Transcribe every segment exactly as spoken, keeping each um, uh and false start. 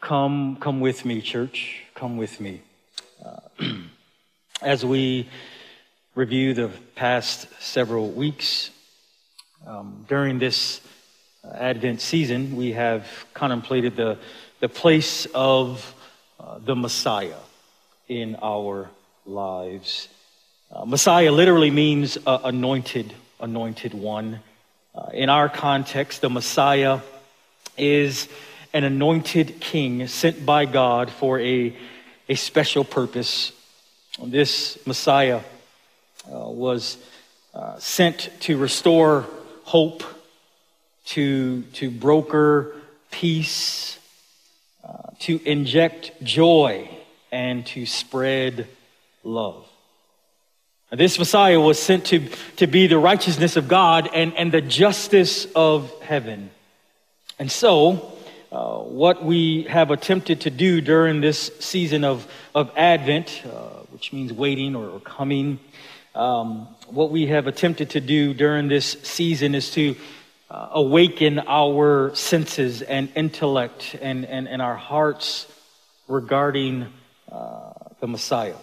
Come, come with me, church. Come with me. Uh, as we review the past several weeks, um, during this Advent season, we have contemplated the, the place of uh, the Messiah in our lives. Uh, Messiah literally means uh, anointed, anointed one. Uh, in our context, the Messiah is an anointed king sent by God for a, a special purpose. This Messiah uh, was uh, sent to restore hope, to, to broker peace, uh, to inject joy, and to spread love. This Messiah was sent to, to be the righteousness of God and, and the justice of heaven. And so, uh, what we have attempted to do during this season of, of Advent, uh, which means waiting or, or coming, um, what we have attempted to do during this season is to uh, awaken our senses and intellect and, and, and our hearts regarding uh, the Messiah.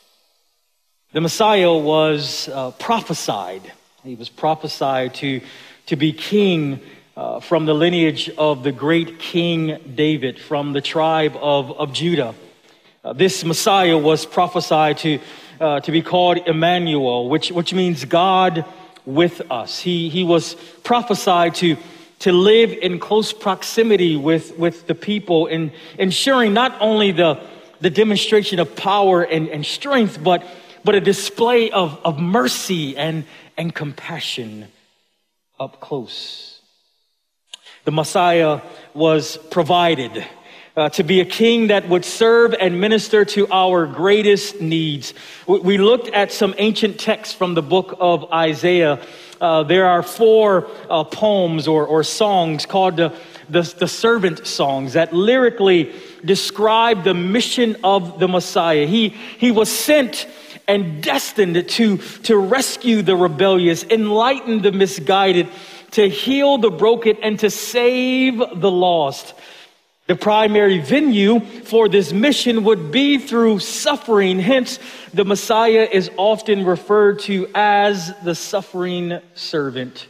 The Messiah was uh, prophesied. He was prophesied to, to be king uh, from the lineage of the great King David, from the tribe of, of Judah. Uh, this Messiah was prophesied to, uh, to be called Emmanuel, which, which means God with us. He, he was prophesied to, to live in close proximity with, with the people, in ensuring not only the, the demonstration of power and, and strength, but but a display of, of mercy and, and compassion up close. The Messiah was provided uh, to be a king that would serve and minister to our greatest needs. We, we looked at some ancient texts from the book of Isaiah. Uh, there are four uh, poems or, or songs called the, the, the servant songs that lyrically describe the mission of the Messiah. He, he was sent and destined to, to rescue the rebellious, enlighten the misguided, to heal the broken, and to save the lost. The primary venue for this mission would be through suffering. Hence, the Messiah is often referred to as the suffering servant.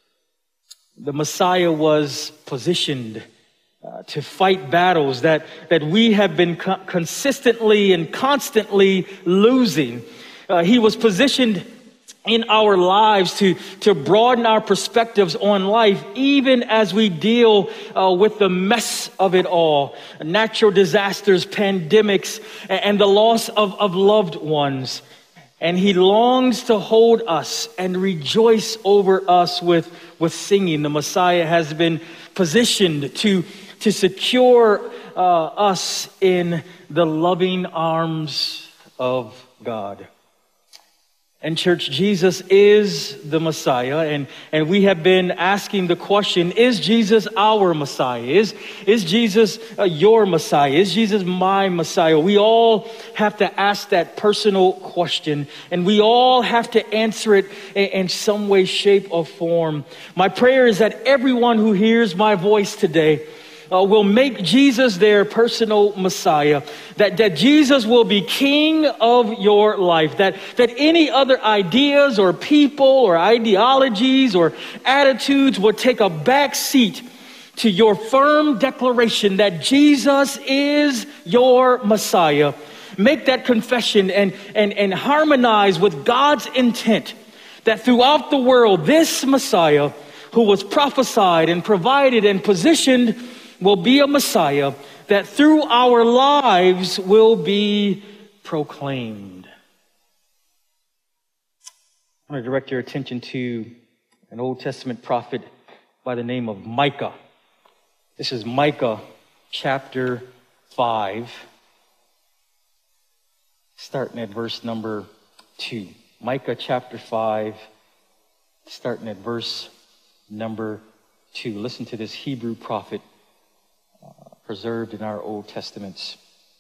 The Messiah was positioned Uh, to fight battles that, that we have been co- consistently and constantly losing. Uh, he was positioned in our lives to, to broaden our perspectives on life, even as we deal uh, with the mess of it all. Natural disasters, pandemics, and the loss of, of loved ones. And he longs to hold us and rejoice over us with, with singing. The Messiah has been positioned to to secure uh, us in the loving arms of God. And church, Jesus is the Messiah, and, and we have been asking the question, is Jesus our Messiah? Is, is Jesus uh, your Messiah? Is Jesus my Messiah? We all have to ask that personal question, and we all have to answer it in, in some way, shape, or form. My prayer is that everyone who hears my voice today Uh, will make Jesus their personal Messiah, that, that Jesus will be king of your life, that, that any other ideas or people or ideologies or attitudes will take a back seat to your firm declaration that Jesus is your Messiah. Make that confession and, and, and harmonize with God's intent that throughout the world, this Messiah who was prophesied and provided and positioned will be a Messiah that through our lives will be proclaimed. I want to direct your attention to an Old Testament prophet by the name of Micah. This is Micah chapter five, starting at verse number two. Micah chapter five, starting at verse number two. Listen to this Hebrew prophet preserved in our Old Testaments.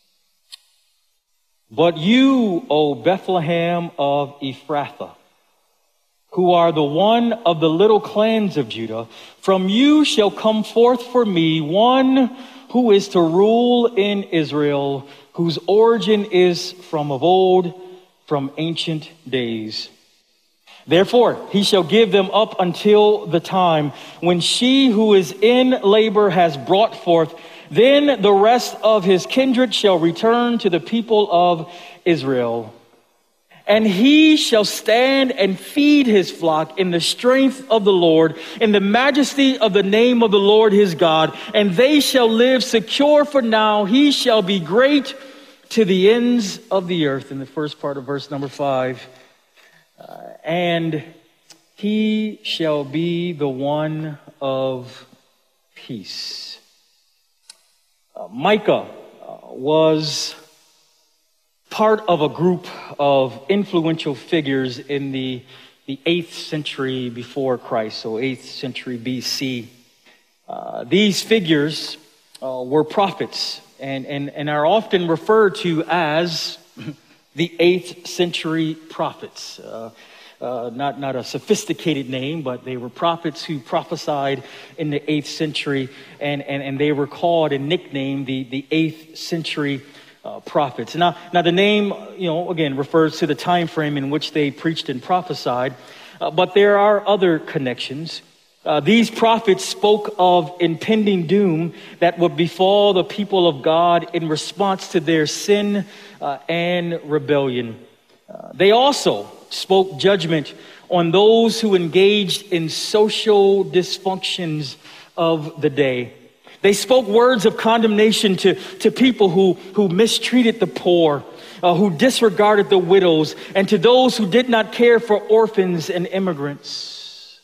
But you, O Bethlehem of Ephrathah, who are the one of the little clans of Judah, from you shall come forth for me one who is to rule in Israel, whose origin is from of old, from ancient days. Therefore, he shall give them up until the time when she who is in labor has brought forth. Then the rest of his kindred shall return to the people of Israel. And he shall stand and feed his flock in the strength of the Lord, in the majesty of the name of the Lord his God. And they shall live secure, for now he shall be great to the ends of the earth. In the first part of verse number five. Uh, and he shall be the one of peace. Uh, Micah uh, was part of a group of influential figures in the, the eighth century before Christ, so eighth century B C. Uh, these figures uh, were prophets and, and, and are often referred to as the eighth century prophets. Uh, uh, not, not a sophisticated name, but they were prophets who prophesied in the eighth century, and, and, and they were called and nicknamed the, the eighth century uh, prophets. Now, now the name, you know, again, refers to the time frame in which they preached and prophesied, uh, but there are other connections. Uh, these prophets spoke of impending doom that would befall the people of God in response to their sin uh, and rebellion. Uh, they also spoke judgment on those who engaged in social dysfunctions of the day. They spoke words of condemnation to, to people who, who mistreated the poor, uh, who disregarded the widows, and to those who did not care for orphans and immigrants.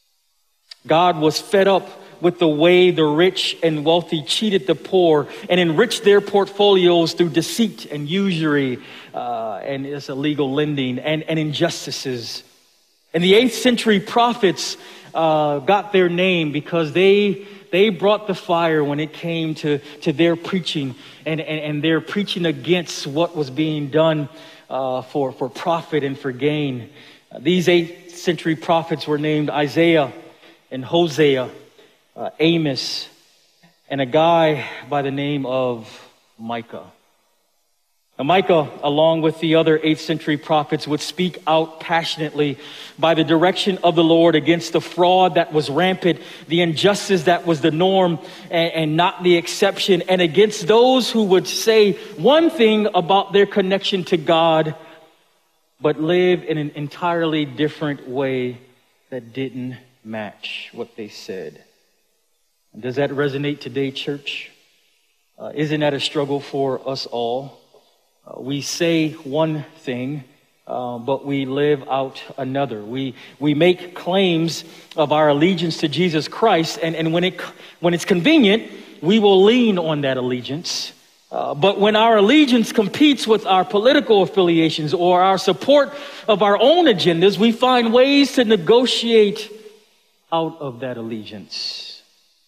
God was fed up with the way the rich and wealthy cheated the poor and enriched their portfolios through deceit and usury uh, and it's illegal lending and, and injustices. And the eighth century prophets uh, got their name because they they brought the fire when it came to, to their preaching and, and, and their preaching against what was being done uh, for, for profit and for gain. Uh, these eighth century prophets were named Isaiah and Hosea, uh, Amos, and a guy by the name of Micah. Now, Micah, along with the other eighth century prophets, would speak out passionately by the direction of the Lord against the fraud that was rampant, the injustice that was the norm and, and not the exception, and against those who would say one thing about their connection to God, but live in an entirely different way that didn't match what they said. Does that resonate today, church? Uh, isn't that a struggle for us all? Uh, we say one thing, uh, but we live out another. We we make claims of our allegiance to Jesus Christ, and, and when it when it's convenient, we will lean on that allegiance. Uh, but when our allegiance competes with our political affiliations or our support of our own agendas, we find ways to negotiate out of that allegiance.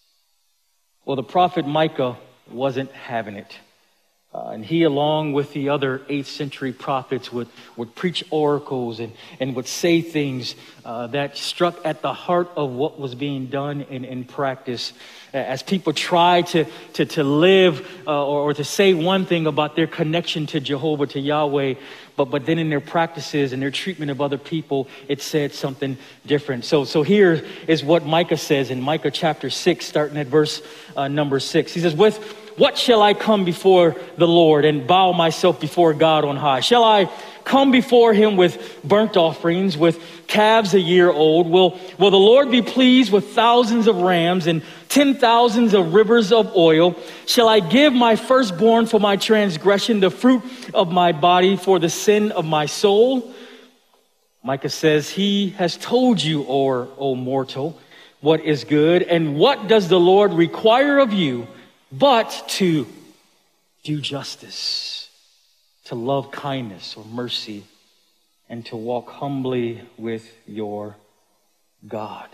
Well, the prophet Micah wasn't having it. Uh, and he, along with the other eighth century prophets, would, would preach oracles and, and would say things uh, that struck at the heart of what was being done in, in practice. As people tried to, to, to live uh, or, or to say one thing about their connection to Jehovah, to Yahweh, but, but then in their practices and their treatment of other people, it said something different. So, so here is what Micah says in Micah chapter six, starting at verse uh, number six. He says, with what shall I come before the Lord and bow myself before God on high? Shall I come before him with burnt offerings, with calves a year old? Will, will the Lord be pleased with thousands of rams and ten thousands of rivers of oil? Shall I give my firstborn for my transgression, the fruit of my body for the sin of my soul? Micah says, he has told you, or, O mortal, what is good, and what does the Lord require of you but to do justice, to love kindness or mercy, and to walk humbly with your God.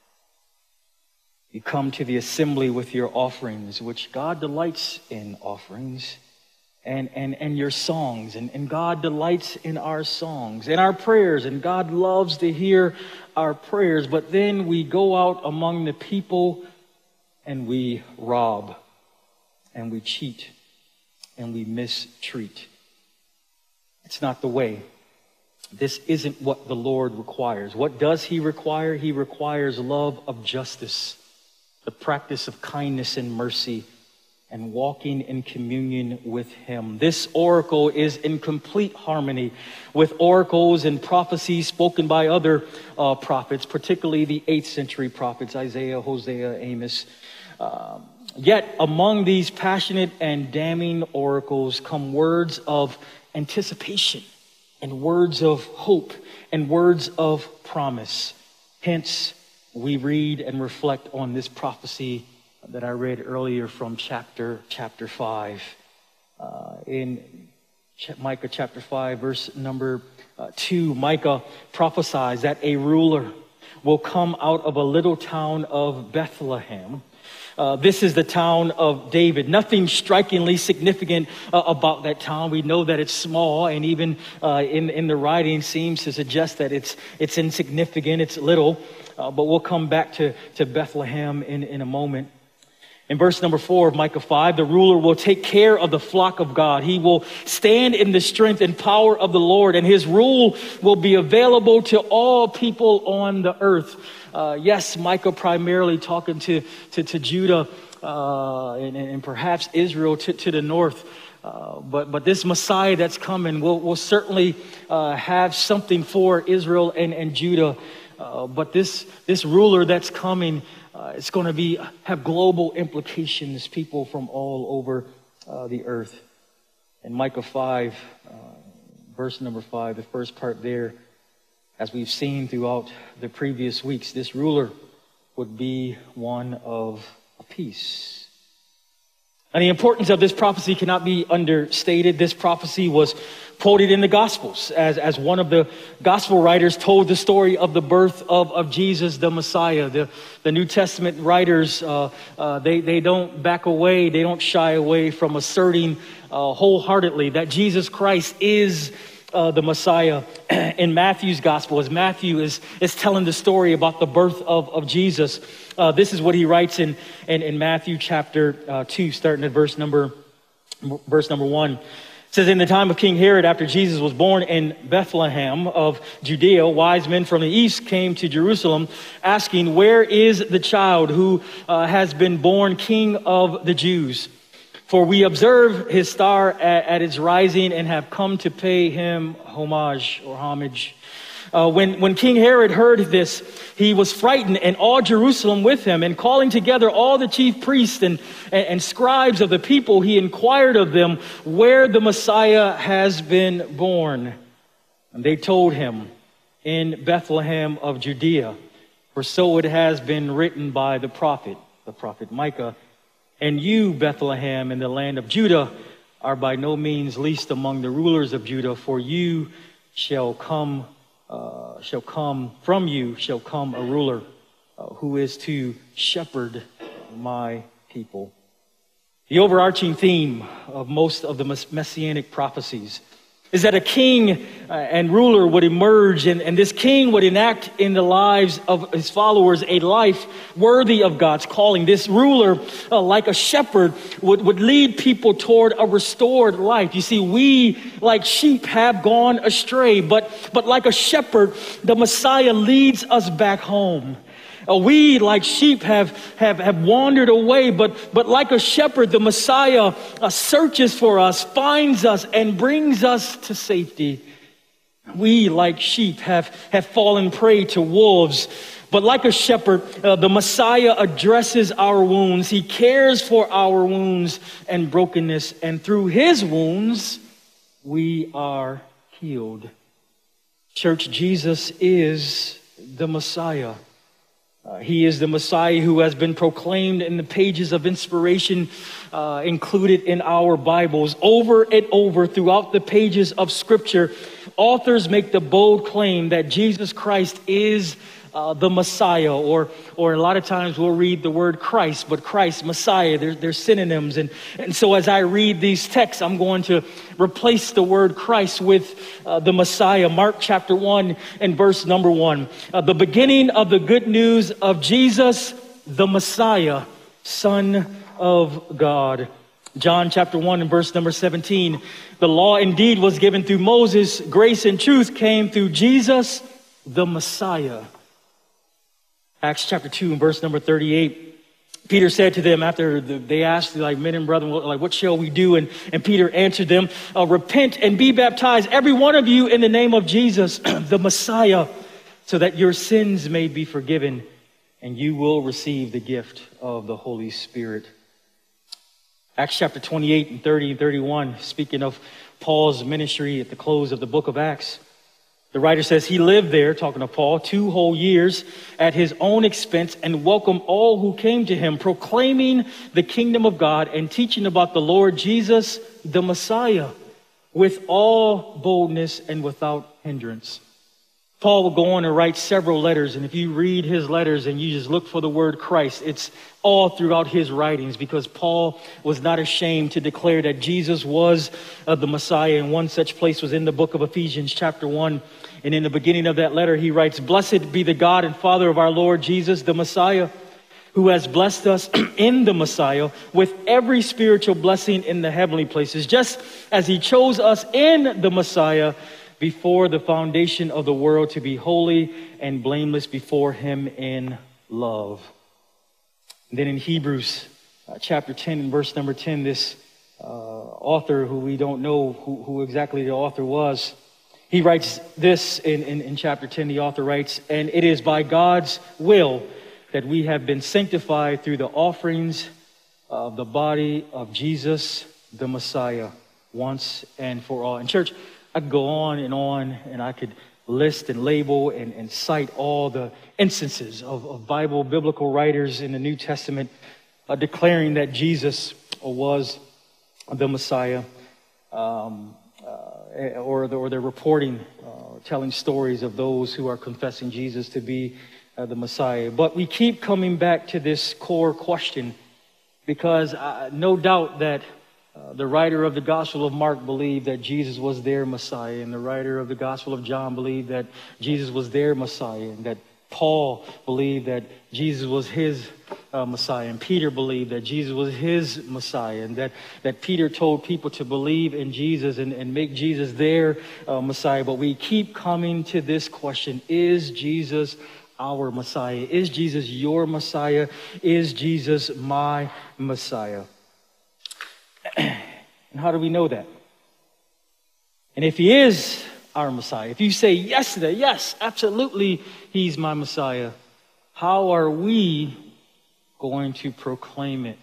You come to the assembly with your offerings, which God delights in offerings, and, and, and your songs, and, and God delights in our songs, and our prayers, and God loves to hear our prayers. But then we go out among the people and we rob. and we cheat and we mistreat. It's not the way. This isn't what the Lord requires. What does he require? He requires love of justice, the practice of kindness and mercy, and walking in communion with him. This oracle is in complete harmony with oracles and prophecies spoken by other uh, prophets, particularly the eighth century prophets, Isaiah, Hosea, Amos. Um, yet among these passionate and damning oracles come words of anticipation and words of hope and words of promise. Hence, we read and reflect on this prophecy that I read earlier from chapter chapter five. Uh, in Ch- Micah chapter five, verse number uh, two, Micah prophesies that a ruler will come out of a little town of Bethlehem. Uh, this is the town of David. Nothing strikingly significant uh, about that town. We know that it's small, and even uh, in, in the writing seems to suggest that it's it's insignificant, it's little. Uh, but we'll come back to, to Bethlehem in, in a moment. In verse number four of Micah five, the ruler will take care of the flock of God. He will stand in the strength and power of the Lord, and his rule will be available to all people on the earth. Uh, yes, Micah primarily talking to, to, to Judah uh, and, and perhaps Israel to, to the north. Uh, but, but this Messiah that's coming will, will certainly uh, have something for Israel and, and Judah. Uh, but this, this ruler that's coming, Uh, it's going to be have global implications, people from all over uh, the earth. In Micah five, uh, verse number five, the first part there, as we've seen throughout the previous weeks, this ruler would be one of peace. And the importance of this prophecy cannot be understated. This prophecy was quoted in the Gospels as, as one of the Gospel writers told the story of the birth of, of Jesus, the Messiah. The, the New Testament writers, uh, uh, they, they don't back away, they don't shy away from asserting uh, wholeheartedly that Jesus Christ is Uh, the Messiah. In Matthew's gospel, as Matthew is, is telling the story about the birth of, of Jesus, uh, this is what he writes in, in, in Matthew chapter uh, two, starting at verse number, verse number one. It says, in the time of King Herod, after Jesus was born in Bethlehem of Judea, wise men from the east came to Jerusalem asking, where is the child who uh, has been born King of the Jews? For we observe his star at, at its rising and have come to pay him homage or homage. Uh, when, when King Herod heard this, he was frightened, and all Jerusalem with him. And calling together all the chief priests and, and, and scribes of the people, he inquired of them where the Messiah has been born. And they told him, in Bethlehem of Judea. For so it has been written by the prophet, the prophet Micah. And you, Bethlehem, in the land of Judah, are by no means least among the rulers of Judah, for you shall come, uh, shall come from you shall come a ruler uh, who is to shepherd my people. The overarching theme of most of the messianic prophecies is that a king uh, and ruler would emerge, and, and this king would enact in the lives of his followers a life worthy of God's calling. This ruler, uh, like a shepherd, would, would lead people toward a restored life. You see, we, like sheep, have gone astray, but, but like a shepherd, the Messiah leads us back home. Uh, we, like sheep, have, have, have wandered away, but, but like a shepherd, the Messiah uh, searches for us, finds us, and brings us to safety. We, like sheep, have, have fallen prey to wolves, but like a shepherd, uh, the Messiah addresses our wounds. He cares for our wounds and brokenness, and through his wounds, we are healed. Church, Jesus is the Messiah. Uh, he is the Messiah who has been proclaimed in the pages of inspiration uh, included in our Bibles. Over and over throughout the pages of Scripture, authors make the bold claim that Jesus Christ is uh, the Messiah, or or a lot of times we'll read the word Christ, but Christ, Messiah, they're, they're synonyms. And, and so as I read these texts, I'm going to replace the word Christ with uh, the Messiah. Mark chapter one and verse number one. Uh, the beginning of the good news of Jesus, the Messiah, Son of God. John chapter one and verse number seventeen, the law indeed was given through Moses, grace and truth came through Jesus, the Messiah. Acts chapter two and verse number thirty-eight, Peter said to them after the, they asked, like, men and brethren, like, what shall we do? And, and Peter answered them, uh, repent and be baptized, every one of you, in the name of Jesus, the Messiah, so that your sins may be forgiven and you will receive the gift of the Holy Spirit. Acts chapter twenty-eight and thirty and thirty-one, speaking of Paul's ministry at the close of the book of Acts, the writer says he lived there, talking to Paul, two whole years at his own expense and welcomed all who came to him, proclaiming the kingdom of God and teaching about the Lord Jesus, the Messiah, with all boldness and without hindrance. Paul will go on and write several letters, and if you read his letters and you just look for the word Christ, it's all throughout his writings, because Paul was not ashamed to declare that Jesus was uh, the Messiah. And one such place was in the book of Ephesians chapter one. And in the beginning of that letter, he writes, blessed be the God and Father of our Lord Jesus, the Messiah, who has blessed us in the Messiah with every spiritual blessing in the heavenly places, just as he chose us in the Messiah before the foundation of the world to be holy and blameless before him in love. And then in Hebrews uh, chapter ten and verse number ten, this uh, author, who we don't know who, who exactly the author was, he writes this in, in, in chapter ten. The author writes, and it is by God's will that we have been sanctified through the offerings of the body of Jesus, the Messiah, once and for all. And church, I could go on and on, and I could list and label and, and cite all the instances of, of Bible, biblical writers in the New Testament uh, declaring that Jesus was the Messiah, um, uh, or, the, or they're reporting, uh, telling stories of those who are confessing Jesus to be uh, the Messiah. But we keep coming back to this core question, because uh, no doubt that Uh, the writer of the Gospel of Mark believed that Jesus was their Messiah, and the writer of the Gospel of John believed that Jesus was their Messiah, and that Paul believed that Jesus was his uh, Messiah, and Peter believed that Jesus was his Messiah, and that, that Peter told people to believe in Jesus and, and make Jesus their uh, Messiah. But we keep coming to this question: is Jesus our Messiah? Is Jesus your Messiah? Is Jesus my Messiah? And how do we know that? And if he is our Messiah, if you say yes to that, yes, absolutely, he's my Messiah, how are we going to proclaim it?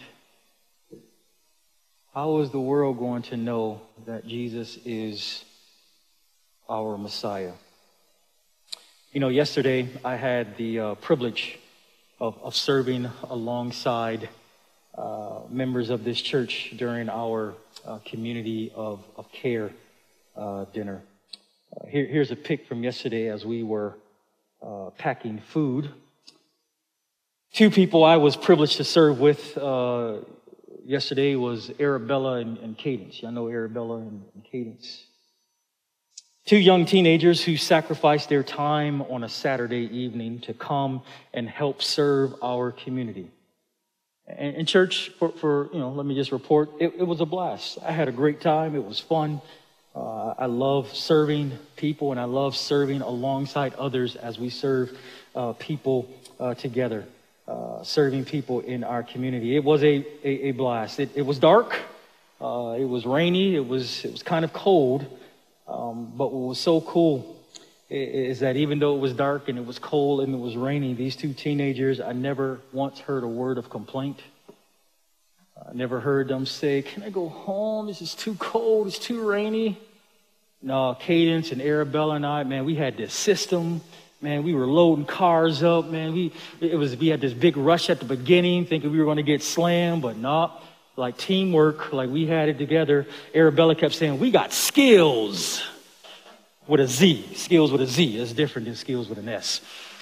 How is the world going to know that Jesus is our Messiah? You know, yesterday I had the uh, privilege of, of serving alongside Uh, members of this church during our uh, community of, of care uh, dinner. Uh, here, here's a pic from yesterday as we were uh, packing food. Two people I was privileged to serve with uh, yesterday was Arabella and, and Cadence. Y'all know Arabella and, and Cadence. Two young teenagers who sacrificed their time on a Saturday evening to come and help serve our community. And in church, for, for, you know, let me just report, it, it was a blast. I had a great time. It was fun. Uh, I love serving people, and I love serving alongside others as we serve uh, people uh, together, uh, serving people in our community. It was a, a, a blast. It, it was dark. Uh, it was rainy. It was, it was kind of cold. Um, but what was so cool is that even though it was dark and it was cold and it was rainy, these two teenagers, I never once heard a word of complaint. I never heard them say, can I go home? This is too cold. It's too rainy. No, Cadence and Arabella and I, man, we had this system. Man, we were loading cars up, man. We it was we had this big rush at the beginning, thinking we were going to get slammed, but not. Like teamwork, like we had it together. Arabella kept saying, we got skills. With a Z, skills with a Z. It's different than skills with an S.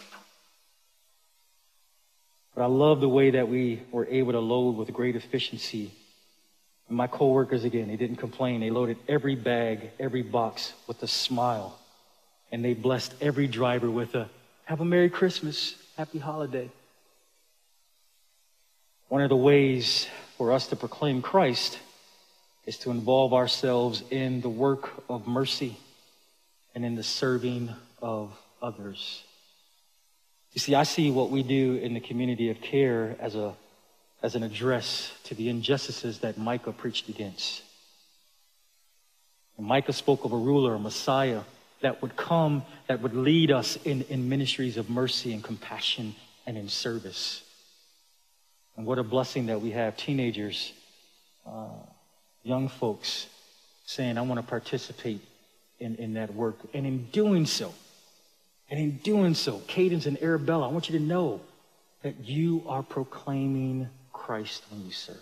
But I love the way that we were able to load with great efficiency. And my coworkers, again, they didn't complain. They loaded every bag, every box with a smile. And they blessed every driver with a, have a Merry Christmas, Happy Holiday. One of the ways for us to proclaim Christ is to involve ourselves in the work of mercy and in the serving of others. You see, I see what we do in the community of care as a as an address to the injustices that Micah preached against. And Micah spoke of a ruler, a Messiah, that would come, that would lead us in, in ministries of mercy and compassion and in service. And what a blessing that we have teenagers, uh, young folks saying, I want to participate in, in that work. And in doing so, and in doing so, Cadence and Arabella, I want you to know that you are proclaiming Christ when you serve.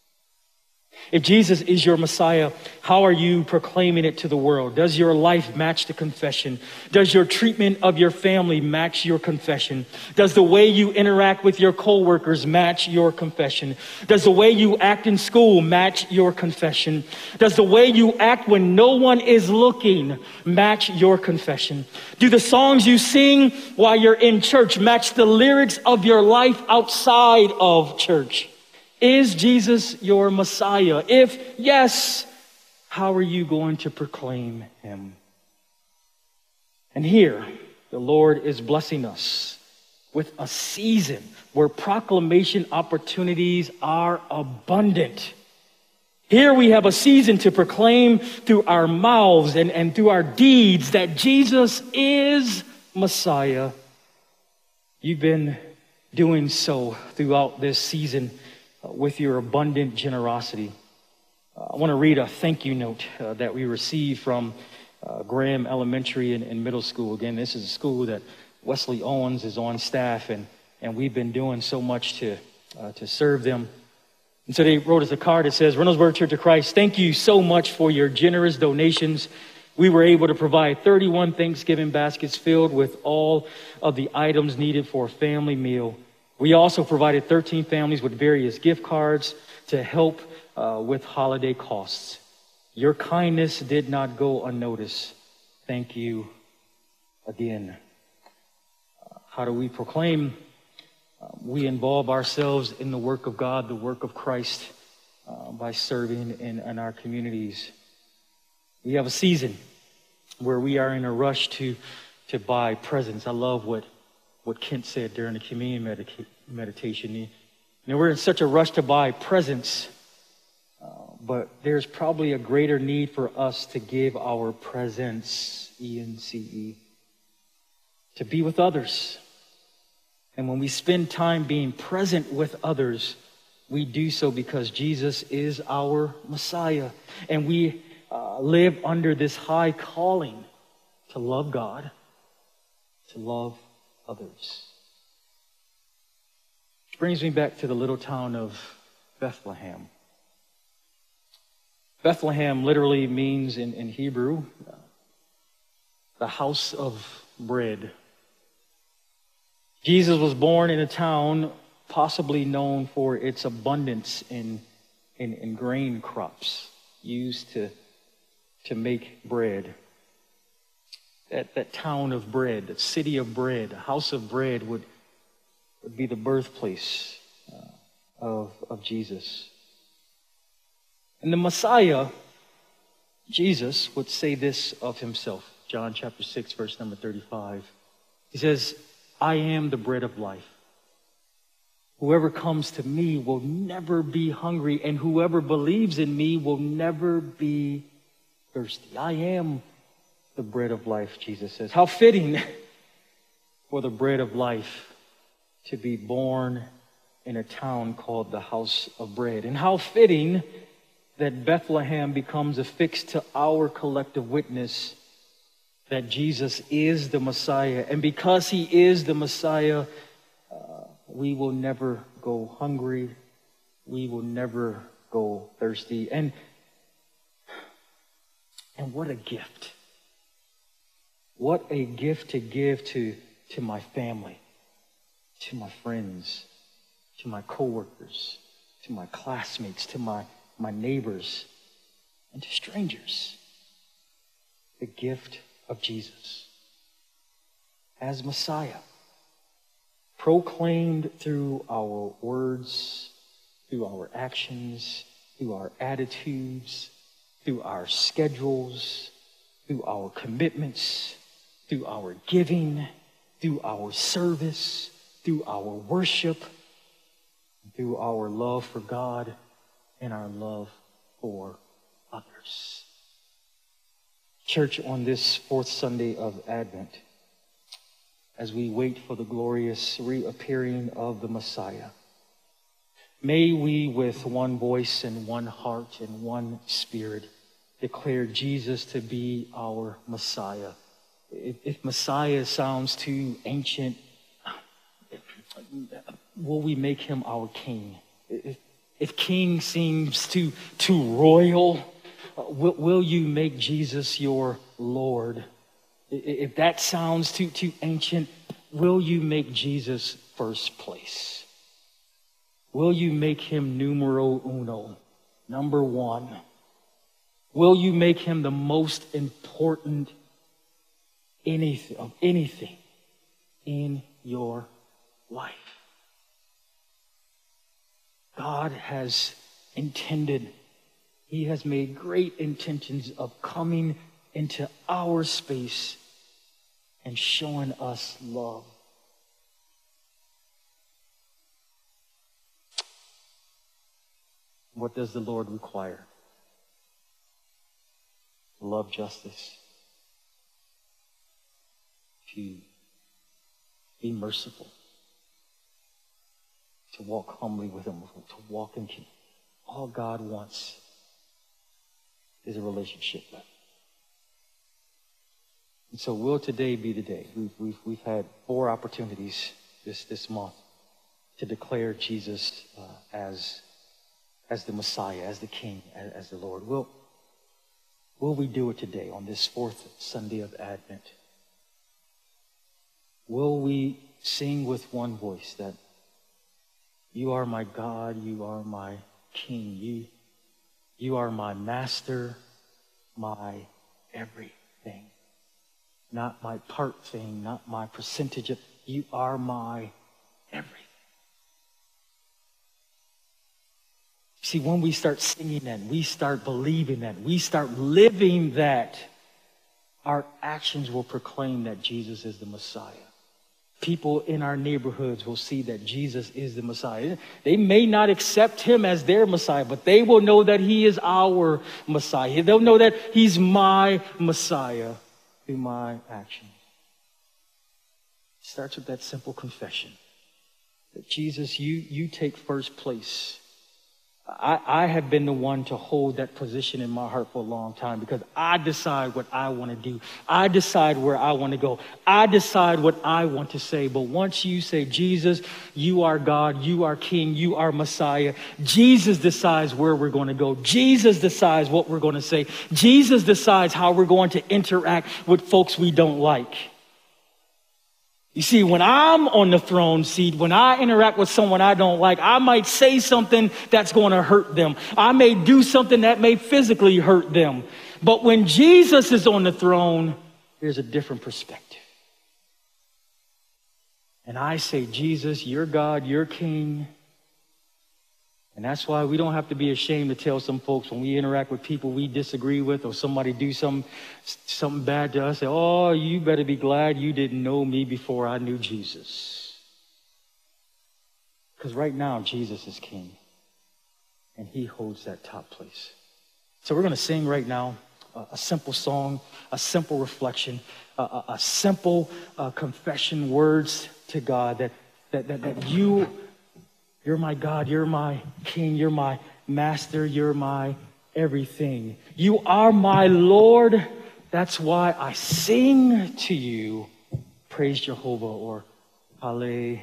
If Jesus is your Messiah, how are you proclaiming it to the world? Does your life match the confession? Does your treatment of your family match your confession? Does the way you interact with your coworkers match your confession? Does the way you act in school match your confession? Does the way you act when no one is looking match your confession? Do the songs you sing while you're in church match the lyrics of your life outside of church? Is Jesus your Messiah? If yes, how are you going to proclaim him? And here, the Lord is blessing us with a season where proclamation opportunities are abundant. Here we have a season to proclaim through our mouths and, and through our deeds that Jesus is Messiah. You've been doing so throughout this season with your abundant generosity. Uh, I want to read a thank you note uh, that we received from uh, Graham Elementary and, and Middle School. Again, this is a school that Wesley Owens is on staff, and, and we've been doing so much to, uh, to serve them. And so they wrote us a card that says, Reynoldsburg Church of Christ, thank you so much for your generous donations. We were able to provide thirty-one Thanksgiving baskets filled with all of the items needed for a family meal. We also provided thirteen families with various gift cards to help uh, with holiday costs. Your kindness did not go unnoticed. Thank you again. Uh, how do we proclaim? Uh, we involve ourselves in the work of God, the work of Christ, uh, by serving in, in our communities. We have a season where we are in a rush to, to buy presents. I love what what Kent said during the communion medica- meditation. You know, we're in such a rush to buy presents, uh, but there's probably a greater need for us to give our presence, E N C E, to be with others. And when we spend time being present with others, we do so because Jesus is our Messiah. And we uh, live under this high calling to love God, to love others. Which brings me back to the little town of Bethlehem. Bethlehem literally means in, in Hebrew, uh, the house of bread. Jesus was born in a town possibly known for its abundance in, in, in grain crops used to, to make bread. That, that town of bread, that city of bread, house of bread would, would be the birthplace uh, of, of Jesus. And the Messiah, Jesus, would say this of himself. John chapter six, verse number thirty-five. He says, I am the bread of life. Whoever comes to me will never be hungry, and whoever believes in me will never be thirsty. I am the bread of life, Jesus says. How fitting for the bread of life to be born in a town called the house of bread. And how fitting that Bethlehem becomes affixed to our collective witness that Jesus is the Messiah. And because he is the Messiah, uh, we will never go hungry. We will never go thirsty. And, and what a gift. What a gift to give to, to my family, to my friends, to my coworkers, to my classmates, to my, my neighbors, and to strangers. The gift of Jesus as Messiah, proclaimed through our words, through our actions, through our attitudes, through our schedules, through our commitments, through our giving, through our service, through our worship, through our love for God and our love for others. Church, on this fourth Sunday of Advent, as we wait for the glorious reappearing of the Messiah, may we with one voice and one heart and one spirit declare Jesus to be our Messiah. If, if Messiah sounds too ancient, will we make him our King? If, if King seems too, too royal, will, will you make Jesus your Lord? If that sounds too, too ancient, will you make Jesus first place? Will you make him numero uno, number one? Will you make him the most important anything of anything in your life? God has intended, he has made great intentions of coming into our space and showing us love. What does the Lord require? Love justice, to be merciful, to walk humbly with him, to walk in kingdom. All God wants is a relationship. And so will today be the day? We've, we've, we've had four opportunities this, this month to declare Jesus uh, as, as the Messiah, as the King, as, as the Lord. Will, will we do it today on this fourth Sunday of Advent? Will we sing with one voice that you are my God, you are my King, you, you are my master, my everything. Not my part thing, not my percentage of, you are my everything. See, when we start singing that, we start believing that, we start living that, our actions will proclaim that Jesus is the Messiah. People in our neighborhoods will see that Jesus is the Messiah. They may not accept him as their Messiah, but they will know that he is our Messiah. They'll know that he's my Messiah through my actions. It starts with that simple confession that Jesus, you, you take first place. I, I have been the one to hold that position in my heart for a long time because I decide what I want to do. I decide where I want to go. I decide what I want to say. But once you say, Jesus, you are God, you are King, you are Messiah, Jesus decides where we're going to go. Jesus decides what we're going to say. Jesus decides how we're going to interact with folks we don't like. You see, when I'm on the throne seat, when I interact with someone I don't like, I might say something that's going to hurt them. I may do something that may physically hurt them. But when Jesus is on the throne, there's a different perspective. And I say, Jesus, you're God, you're King. And that's why we don't have to be ashamed to tell some folks when we interact with people we disagree with or somebody do some, something bad to us, say, oh, you better be glad you didn't know me before I knew Jesus. Because right now, Jesus is King. And he holds that top place. So we're going to sing right now a, a simple song, a simple reflection, a, a, a simple uh, confession, words to God that, that, that, that you... You're my God, you're my King, you're my master, you're my everything. You are my Lord. That's why I sing to you, praise Jehovah, or hallelujah.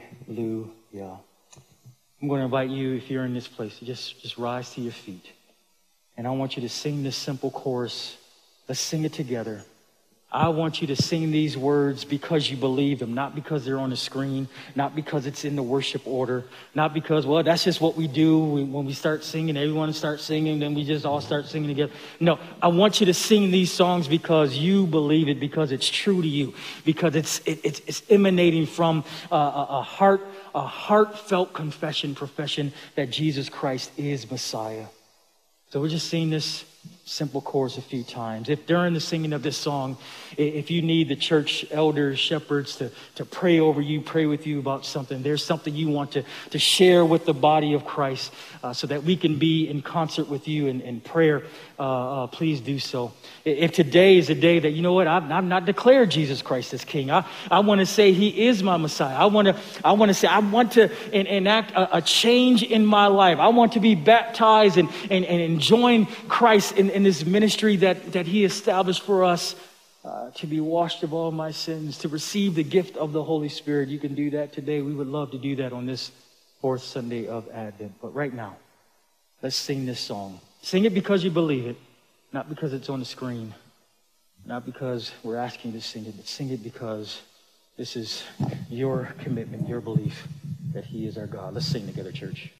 I'm going to invite you, if you're in this place, to just, just rise to your feet. And I want you to sing this simple chorus. Let's sing it together. I want you to sing these words because you believe them, not because they're on the screen, not because it's in the worship order, not because, well, that's just what we do. We, when we start singing, everyone starts singing, then we just all start singing together. No, I want you to sing these songs because you believe it, because it's true to you, because it's it, it's, it's emanating from uh, a, a heart, a heartfelt confession, profession that Jesus Christ is Messiah. So we're just singing this simple chorus a few times. If during the singing of this song, if you need the church elders, shepherds to, to pray over you, pray with you about something, there's something you want to, to share with the body of Christ uh, so that we can be in concert with you in, in prayer, uh, uh, please do so. If today is a day that, you know what, I've, I've not declared Jesus Christ as King. I, I want to say he is my Messiah. I want to I want to say I want to en- enact a, a change in my life. I want to be baptized and, and, and join Christ in, in this ministry that, that he established for us, uh, to be washed of all my sins, to receive the gift of the Holy Spirit. You can do that today. We would love to do that on this fourth Sunday of Advent. But right now, let's sing this song. Sing it because you believe it, not because it's on the screen, not because we're asking you to sing it, but sing it because this is your commitment, your belief that he is our God. Let's sing together, church.